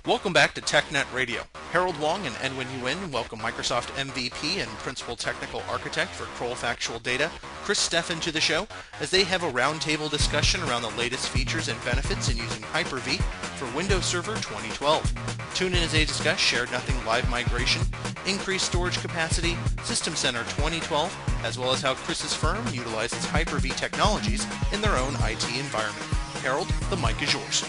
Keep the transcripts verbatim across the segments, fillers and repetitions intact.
Welcome back to TechNet Radio. Harold Wong and Edwin Nguyen welcome Microsoft M V P and Principal Technical Architect for Kroll Factual Data, Chris Steffen, to the show as they have a roundtable discussion around the latest features and benefits in using Hyper-V for Windows Server twenty twelve. Tune in as they discuss Shared Nothing Live Migration, increased storage capacity, System Center twenty twelve, as well as how Chris's firm utilizes Hyper-V technologies in their own I T environment. Harold, the mic is yours.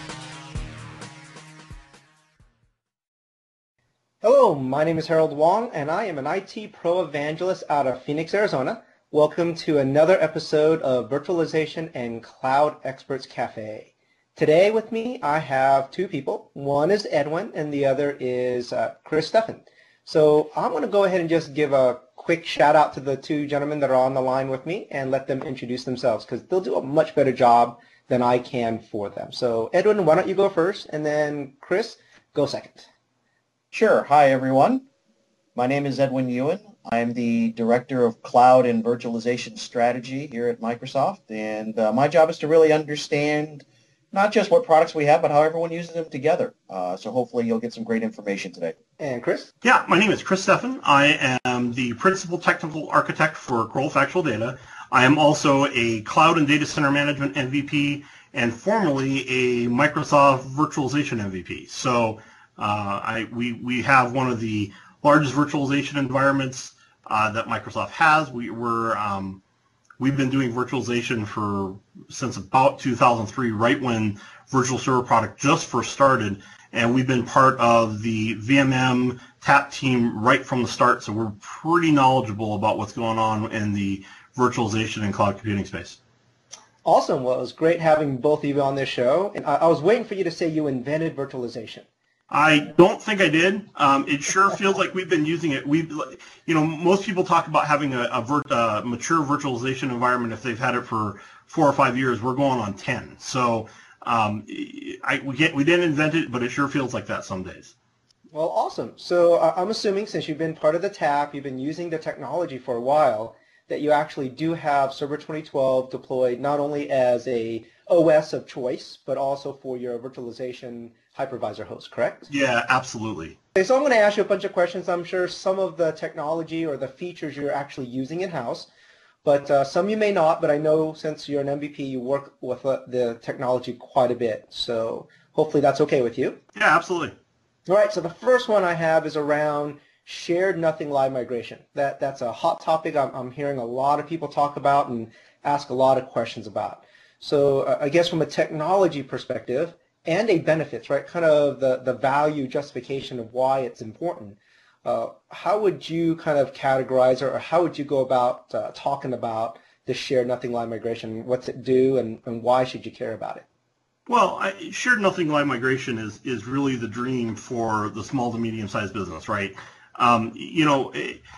Hello, my name is Harold Wong, and I am an I T Pro Evangelist out of Phoenix, Arizona. Welcome to another episode of Virtualization and Cloud Experts Cafe. Today with me, I have two people. One is Edwin, and the other is uh, Chris Steffen. So I'm going to go ahead and just give a quick shout out to the two gentlemen that are on the line with me and let them introduce themselves, because they'll do a much better job than I can for them. So Edwin, why don't you go first, and then Chris, go second. Sure. Hi, everyone. My name is Edwin Nguyen. I'm the Director of Cloud and Virtualization Strategy here at Microsoft, and uh, my job is to really understand not just what products we have, but how everyone uses them together. Uh, so hopefully you'll get some great information today. And Chris? Yeah, my name is Chris Steffen. I am the Principal Technical Architect for Kroll Factual Data. I am also a Cloud and Data Center Management M V P and formerly a Microsoft Virtualization M V P. So Uh, I, we, we have one of the largest virtualization environments uh, that Microsoft has. We, we're, um, we've been doing virtualization for since about two thousand three, right when Virtual Server product just first started, and we've been part of the V M M TAP team right from the start, so we're pretty knowledgeable about what's going on in the virtualization and cloud computing space. Awesome. Well, it was great having both of you on this show, and I, I was waiting for you to say you invented virtualization. I don't think I did. Um, it sure feels like we've been using it. We, you know, most people talk about having a, a virt, uh, mature virtualization environment if they've had it for four or five years. We're going on ten. So um, I, we, get, we didn't invent it, but it sure feels like that some days. Well, awesome. So uh, I'm assuming since you've been part of the TAP, you've been using the technology for a while, that you actually do have Server twenty twelve deployed not only as a O S of choice, but also for your virtualization hypervisor host, correct? Yeah, absolutely. Okay, so I'm going to ask you a bunch of questions. I'm sure some of the technology or the features you're actually using in-house, but uh, some you may not, but I know since you're an M V P, you work with uh, the technology quite a bit, so hopefully that's okay with you. Yeah, absolutely. All right, so the first one I have is around Shared Nothing Live Migration. That, that's a hot topic I'm, I'm hearing a lot of people talk about and ask a lot of questions about. So uh, I guess from a technology perspective, and a benefits, right, kind of the, the value justification of why it's important, uh, how would you kind of categorize, or how would you go about uh, talking about the Shared Nothing Live Migration? What's it do, and, and why should you care about it? Well, I, Shared Nothing Live Migration is, is really the dream for the small to medium-sized business, right? Um, you know,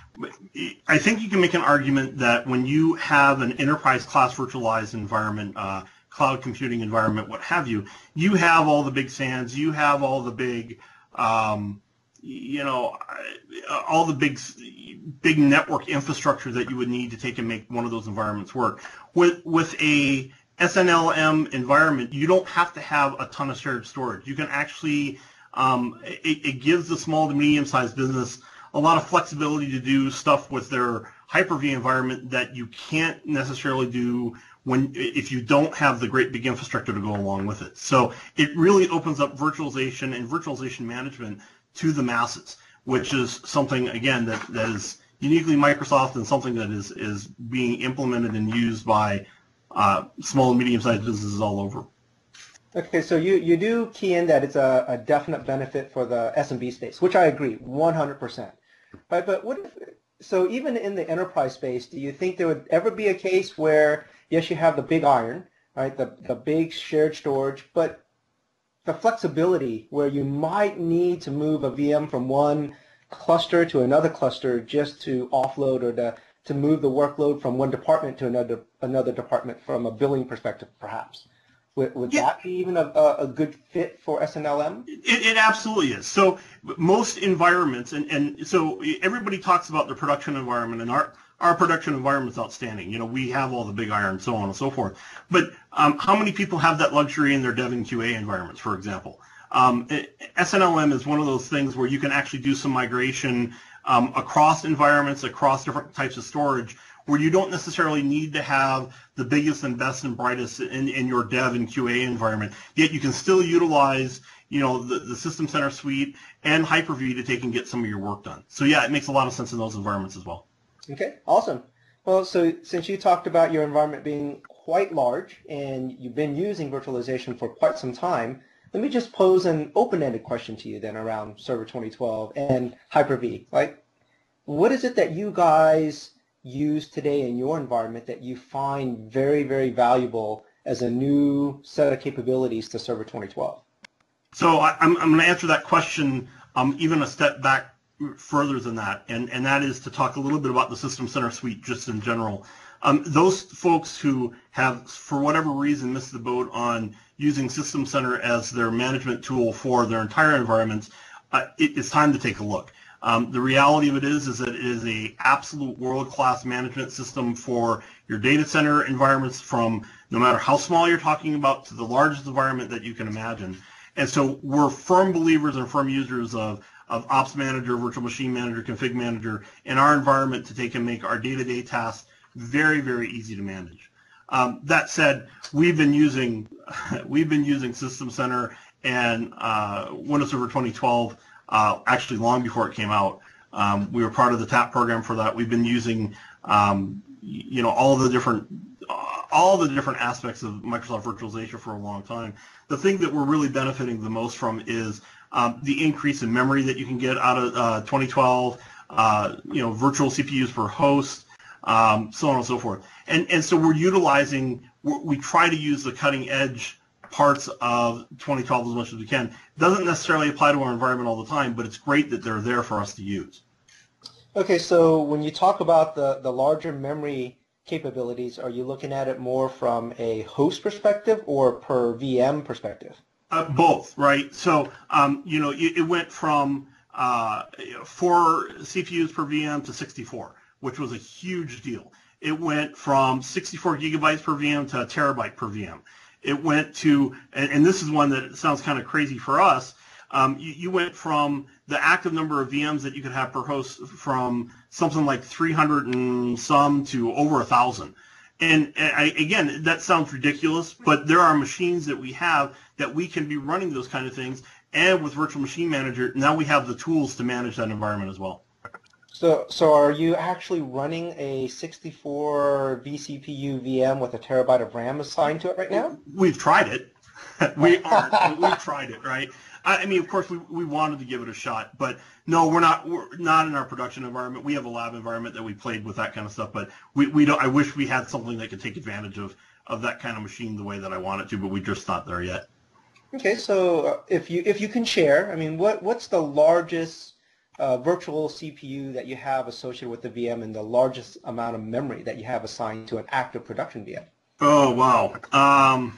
I think you can make an argument that when you have an enterprise-class virtualized environment, uh, cloud computing environment, what have you, you have all the big SANs, you have all the big, um, you know, all the big, big network infrastructure that you would need to take and make one of those environments work. With with a S N L M environment, you don't have to have a ton of shared storage. You can actually, um, it, it gives the small to medium-sized business a lot of flexibility to do stuff with their Hyper-V environment that you can't necessarily do when if you don't have the great big infrastructure to go along with it. So it really opens up virtualization and virtualization management to the masses, which is something, again, that, that is uniquely Microsoft and something that is, is being implemented and used by uh, small and medium-sized businesses all over. Okay, so you, you do key in that it's a, a definite benefit for the S M B space, which I agree, one hundred percent. Right, but what if, so even in the enterprise space, do you think there would ever be a case where, yes, you have the big iron, right, the, the big shared storage, but the flexibility where you might need to move a V M from one cluster to another cluster just to offload or to, to move the workload from one department to another, another department from a billing perspective, perhaps? Would, would yeah. that be even a, a good fit for S N L M? It, it absolutely is. So most environments, and, and so everybody talks about their production environment, and our, our production environment's outstanding. You know, we have all the big iron, so on and so forth. But um, how many people have that luxury in their dev and Q A environments, for example? Um, S N L M is one of those things where you can actually do some migration um, across environments, across different types of storage, where you don't necessarily need to have the biggest and best and brightest in, in your dev and Q A environment. Yet you can still utilize, you know, the, the System Center suite and Hyper-V to take and get some of your work done. So yeah, it makes a lot of sense in those environments as well. Okay, awesome. Well, so since you talked about your environment being quite large and you've been using virtualization for quite some time, let me just pose an open-ended question to you then around Server twenty twelve and Hyper-V. Like, what is it that you guys use today in your environment that you find very, very valuable as a new set of capabilities to Server twenty twelve? So I, I'm, I'm going to answer that question um, even a step back further than that, and, and that is to talk a little bit about the System Center suite just in general. Um, those folks who have, for whatever reason, missed the boat on using System Center as their management tool for their entire environments, uh, it, it's time to take a look. Um, the reality of it is, is that it is a absolute world-class management system for your data center environments, from no matter how small you're talking about to the largest environment that you can imagine. And so we're firm believers and firm users of, of Ops Manager, Virtual Machine Manager, Config Manager in our environment to take and make our day-to-day tasks very, very easy to manage. Um, that said, we've been using we've been using System Center and uh, Windows Server twenty twelve uh, actually long before it came out. Um, we were part of the TAP program for that. We've been using um, you know all the different all the different aspects of Microsoft virtualization for a long time. The thing that we're really benefiting the most from is um, the increase in memory that you can get out of uh, twenty twelve. Uh, you know, virtual C P Us per host. Um, so on and so forth. And, and so we're utilizing, we're, we try to use the cutting edge parts of twenty twelve as much as we can. It doesn't necessarily apply to our environment all the time, but it's great that they're there for us to use. Okay, so when you talk about the, the larger memory capabilities, are you looking at it more from a host perspective or per V M perspective? Uh, both, right? So, um, you know, it, it went from uh, four C P Us per V M to sixty-four. Which was a huge deal. It went from sixty-four gigabytes per V M to a terabyte per V M. It went to, and, and this is one that sounds kind of crazy for us, um, you, you went from the active number of V Ms that you could have per host from something like three hundred and some to over one thousand. And, and I, again, that sounds ridiculous, but there are machines that we have that we can be running those kind of things, and with Virtual Machine Manager, now we have the tools to manage that environment as well. So, so are you actually running a sixty-four vCPU V M with a terabyte of RAM assigned to it right now? We've tried it. We aren't. We've tried it, right? I, I mean, of course, we, we wanted to give it a shot, but no, we're not. We're not in our production environment. We have a lab environment that we played with that kind of stuff, but we, we don't. I wish we had something that could take advantage of of that kind of machine the way that I want it to, but we're just not there yet. Okay, so uh, if you if you can share, I mean, what what's the largest Uh, virtual C P U that you have associated with the V M and the largest amount of memory that you have assigned to an active production V M? Oh, wow. Um,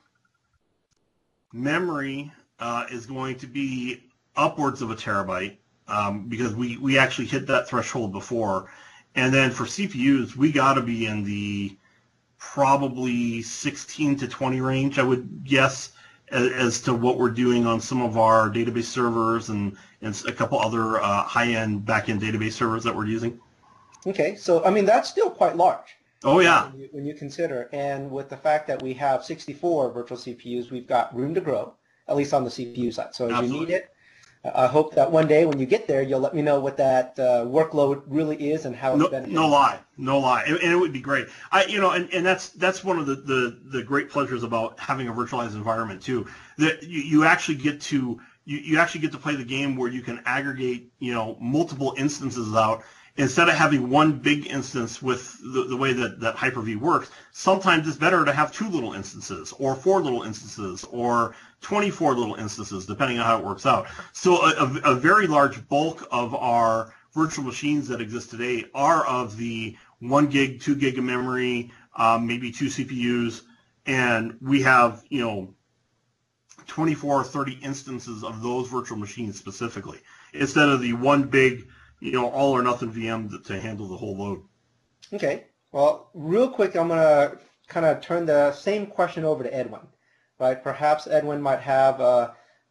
memory uh, is going to be upwards of a terabyte um, because we, we actually hit that threshold before. And then for C P Us, we got to be in the probably sixteen to twenty range, I would guess, as to what we're doing on some of our database servers and, and a couple other uh, high-end back-end database servers that we're using. Okay, so I mean that's still quite large. Oh yeah. When you, when you consider, and with the fact that we have sixty-four virtual C P Us, we've got room to grow, at least on the C P U side. So if Absolutely. you need it, I hope that one day when you get there, you'll let me know what that uh, workload really is and how it's no, benefiting. no lie, no lie, and, and it would be great. I, you know, and, and that's that's one of the, the, the great pleasures about having a virtualized environment too. That you, you actually get to you, you actually get to play the game where you can aggregate, you know, multiple instances out instead of having one big instance with the, the way that, that Hyper-V works. Sometimes it's better to have two little instances or four little instances or twenty-four little instances, depending on how it works out. So a, a, a very large bulk of our virtual machines that exist today are of the one gig, two gig of memory, um, maybe two C P Us, and we have, you know, twenty-four or thirty instances of those virtual machines specifically, instead of the one big, you know, all or nothing V M to handle the whole load. Okay. Well, real quick, I'm going to kind of turn the same question over to Edwin, right? Perhaps Edwin might have a,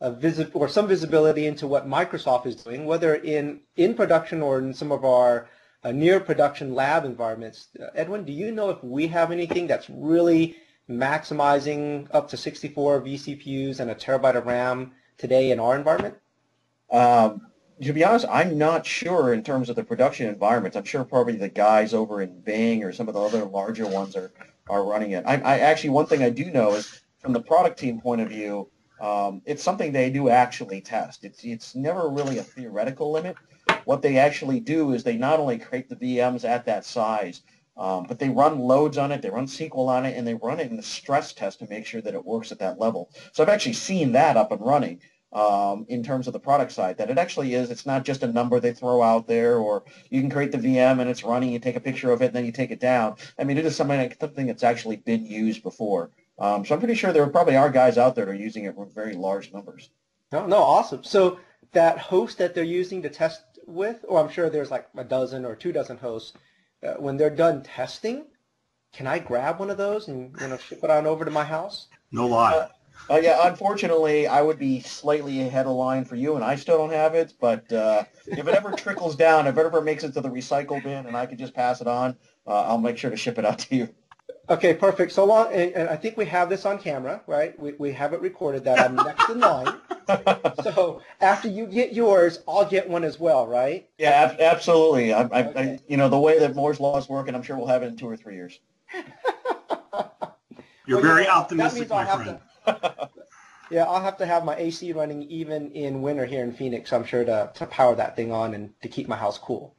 a visi- or some visibility into what Microsoft is doing, whether in, in production or in some of our uh, near production lab environments. Uh, Edwin, do you know if we have anything that's really maximizing up to sixty-four vCPUs and a terabyte of RAM today in our environment? Um, to be honest, I'm not sure in terms of the production environments. I'm sure probably the guys over in Bing or some of the other larger ones are, are running it. I, I actually, one thing I do know is from the product team point of view, um, it's something they do actually test. It's, it's never really a theoretical limit. What they actually do is they not only create the V Ms at that size, um, but they run loads on it, they run S Q L on it, and they run it in a stress test to make sure that it works at that level. So I've actually seen that up and running. Um, in terms of the product side, that it actually is, it's not just a number they throw out there, or you can create the V M and it's running, you take a picture of it, and then you take it down. I mean, it is something, something that's actually been used before. Um, so I'm pretty sure there probably are guys out there that are using it with very large numbers. No, no, awesome. So that host that they're using to test with, or I'm sure there's like a dozen or two dozen hosts, uh, when they're done testing, can I grab one of those and you know ship it on over to my house? No lie. Uh, Uh, yeah, unfortunately, I would be slightly ahead of line for you, and I still don't have it. But uh, if it ever trickles down, if it ever makes it to the recycle bin, and I can just pass it on, uh, I'll make sure to ship it out to you. Okay, perfect. So long, and, and I think we have this on camera, right? We we have it recorded that I'm next in line. So after you get yours, I'll get one as well, right? Yeah, ab- absolutely. I, I, Okay. I, you know, the way that Moore's Law is working, I'm sure we'll have it in two or three years. You're Well, very you know, optimistic, that means I'll my have friend. to- Yeah, I'll have to have my A C running even in winter here in Phoenix, I'm sure, to, to power that thing on and to keep my house cool.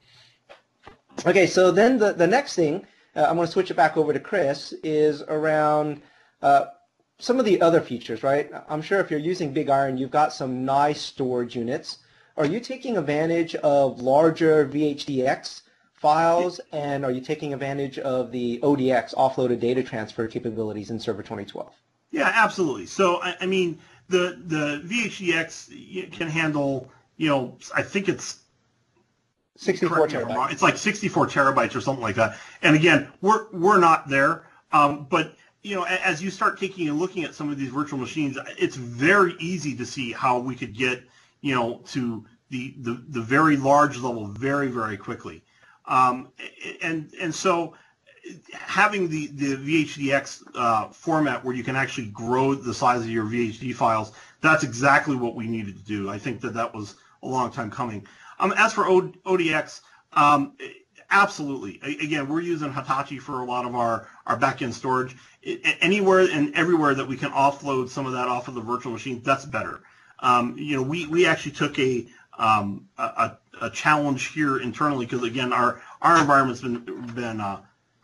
Okay, so then the, the next thing, uh, I'm going to switch it back over to Chris, is around uh, some of the other features, right? I'm sure if you're using Big Iron, you've got some nice storage units. Are you taking advantage of larger V H D X files, and are you taking advantage of the O D X, offloaded data transfer capabilities in Server twenty twelve? Yeah, absolutely. So, I, I mean, the the V H D X can handle, you know, I think it's sixty-four correct me if I'm wrong, terabytes. it's like sixty-four terabytes or something like that. And again, we're we're not there, um, but you know, a- as you start taking and looking at some of these virtual machines, it's very easy to see how we could get, you know, to the the, the very large level very very quickly, um, and and so. Having the, the V H D X uh, format where you can actually grow the size of your V H D files, that's exactly what we needed to do. I think that that was a long time coming. Um, as for o- ODX, um, absolutely. A- again, we're using Hitachi for a lot of our, our back-end storage. It, anywhere and everywhere that we can offload some of that off of the virtual machine, that's better. Um, you know, we, we actually took a, um, a, a challenge here internally because, again, our, our environment's been, been uh,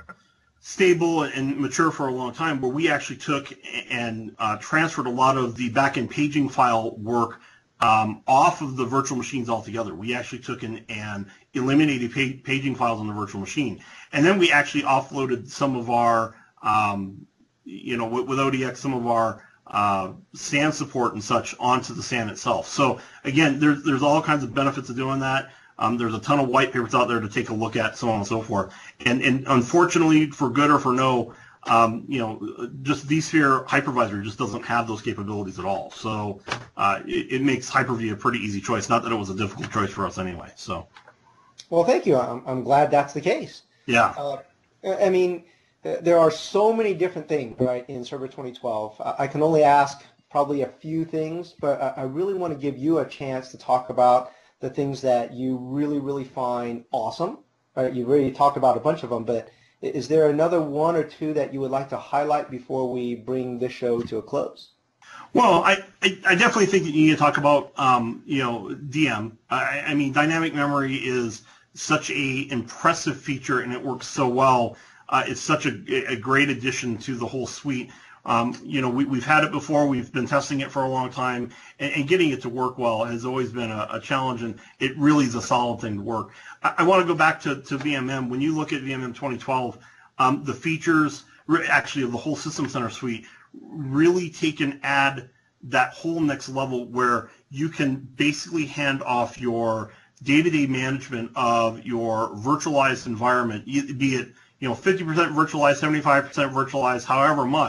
stable and mature for a long time, where we actually took and uh, transferred a lot of the back-end paging file work um, off of the virtual machines altogether. We actually took and, and eliminated pa- paging files on the virtual machine. And then we actually offloaded some of our, um, you know, with, with O D X, some of our uh, S A N support and such onto the S A N itself. So again, there's, there's all kinds of benefits of doing that. Um, there's a ton of white papers out there to take a look at, so on and so forth. And, and unfortunately, for good or for no, um, you know, just vSphere Hypervisor just doesn't have those capabilities at all. So uh, it, it makes Hyper-V a pretty easy choice. Not that it was a difficult choice for us anyway. So. Well, thank you. I'm, I'm glad that's the case. Yeah. Uh, I mean, there are so many different things, right, in Server twenty twelve. I can only ask probably a few things, but I really want to give you a chance to talk about the things that you really, really find awesome. Right? You've already talked about a bunch of them, but is there another one or two that you would like to highlight before we bring this show to a close? Well, I, I, I definitely think that you need to talk about, um, you know, D M. I, I mean, dynamic memory is such a impressive feature, and it works so well. Uh, it's such a, a great addition to the whole suite. Um, you know, we, we've had it before. We've been testing it for a long time, and, and getting it to work well has always been a, a challenge, and it really is a solid thing to work. I, I want to go back to, to V M M. When you look at V M M twenty twelve, um, the features, actually, of the whole System Center suite really take and add that whole next level where you can basically hand off your day-to-day management of your virtualized environment, be it, you know, fifty percent virtualized, seventy-five percent virtualized, however much.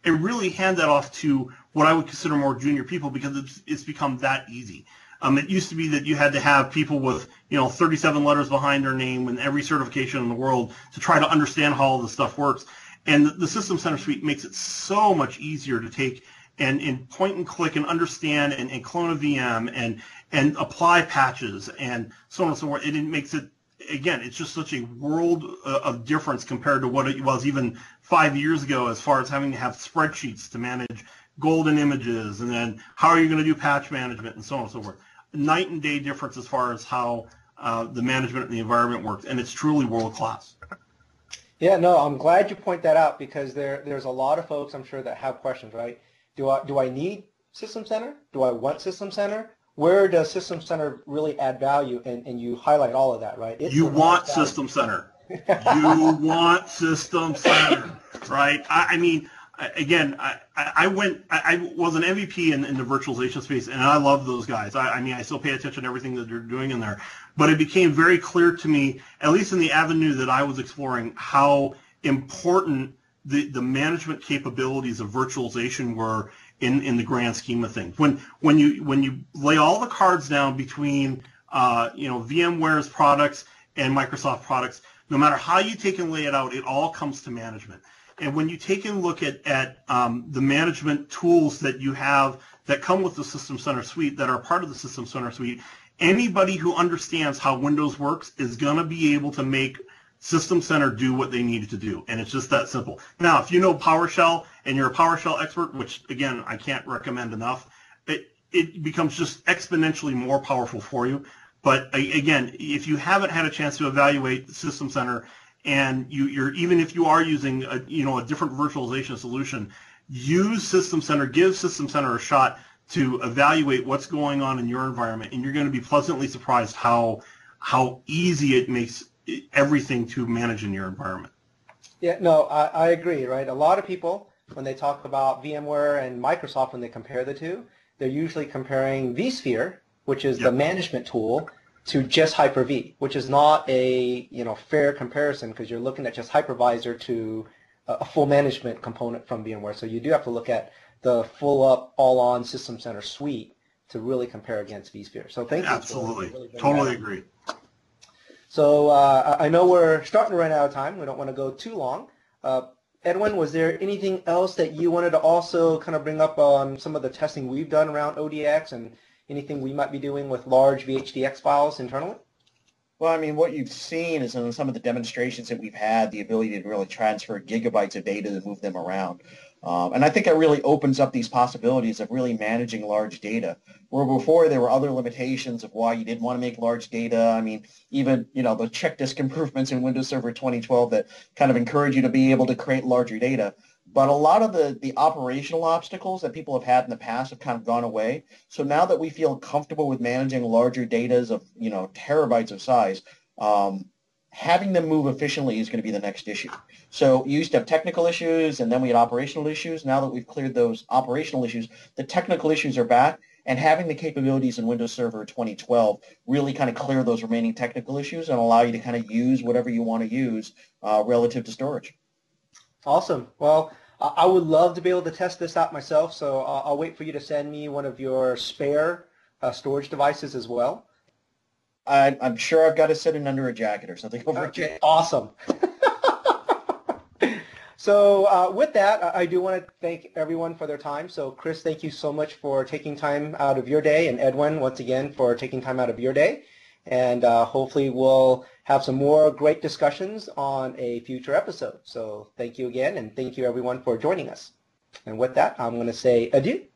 and really hand that off to what I would consider more junior people, because it's, it's become that easy. Um, it used to be that you had to have people with, you know, thirty-seven letters behind their name and every certification in the world to try to understand how all this stuff works. And the System Center Suite makes it so much easier to take and, and point and click and understand and, and clone a V M and and apply patches and so on and so forth. And it makes it, again, it's just such a world of difference compared to what it was even five years ago, as far as having to have spreadsheets to manage golden images, and then how are you going to do patch management and so on and so forth. Night and day difference as far as how uh, the management and the environment works, and it's truly world class. Yeah, no, I'm glad you point that out, because there there's a lot of folks, I'm sure, that have questions, right? Do I do I need System Center? Do I want System Center? Where does System Center really add value? And, and you highlight all of that, right? It's you want System Center. You want System Center, right? I, I mean, again, I, I went, I was an M V P in, in the virtualization space, and I love those guys. I, I mean, I still pay attention to everything that they're doing in there. But it became very clear to me, at least in the avenue that I was exploring, how important the, the management capabilities of virtualization were in, in the grand scheme of things. When when you when you lay all the cards down between uh, you know, VMware's products and Microsoft products, no matter how you take and lay it out, it all comes to management. And when you take and look at, at um, the management tools that you have that come with the System Center Suite, that are part of the System Center Suite, anybody who understands how Windows works is going to be able to make System Center do what they need it to do. And it's just that simple. Now, if you know PowerShell and you're a PowerShell expert, which, again, I can't recommend enough, it, it becomes just exponentially more powerful for you. But, again, if you haven't had a chance to evaluate System Center, and you, you're even if you are using a, you know, a different virtualization solution, use System Center, give System Center a shot to evaluate what's going on in your environment, and you're going to be pleasantly surprised how how easy it makes everything to manage in your environment. Yeah, no, I, I agree, right? A lot of people, when they talk about VMware and Microsoft, when they compare the two, they're usually comparing vSphere, which is yep. the management tool, to just Hyper-V, which is not a, you know, fair comparison, because you're looking at just hypervisor to a full management component from VMware. So you do have to look at the full up, all-on System Center Suite to really compare against vSphere. So thank you. Absolutely. Really totally agree. So uh, I know we're starting to run out of time. We don't want to go too long. Uh, Edwin, was there anything else that you wanted to also kind of bring up on some of the testing we've done around O D X, and anything we might be doing with large V H D X files internally? Well, I mean, what you've seen is in some of the demonstrations that we've had, the ability to really transfer gigabytes of data to move them around. Um, and I think that really opens up these possibilities of really managing large data, where before there were other limitations of why you didn't want to make large data. I mean, even, you know, the check disk improvements in Windows Server twenty twelve that kind of encourage you to be able to create larger data. But a lot of the, the operational obstacles that people have had in the past have kind of gone away. So now that we feel comfortable with managing larger datas of, you know, terabytes of size, um, having them move efficiently is going to be the next issue. So you used to have technical issues, and then we had operational issues. Now that we've cleared those operational issues, the technical issues are back, and having the capabilities in Windows Server twenty twelve really kind of clear those remaining technical issues and allow you to kind of use whatever you want to use uh, relative to storage. Awesome. Well, I would love to be able to test this out myself, so I'll, I'll wait for you to send me one of your spare uh, storage devices as well. I, I'm sure I've got to sit in under a jacket or something over Okay, here. awesome. So uh, with that, I do want to thank everyone for their time. So Chris, thank you so much for taking time out of your day, and Edwin, once again, for taking time out of your day. And uh, hopefully we'll have some more great discussions on a future episode. So thank you again, and thank you everyone for joining us. And with that, I'm going to say adieu.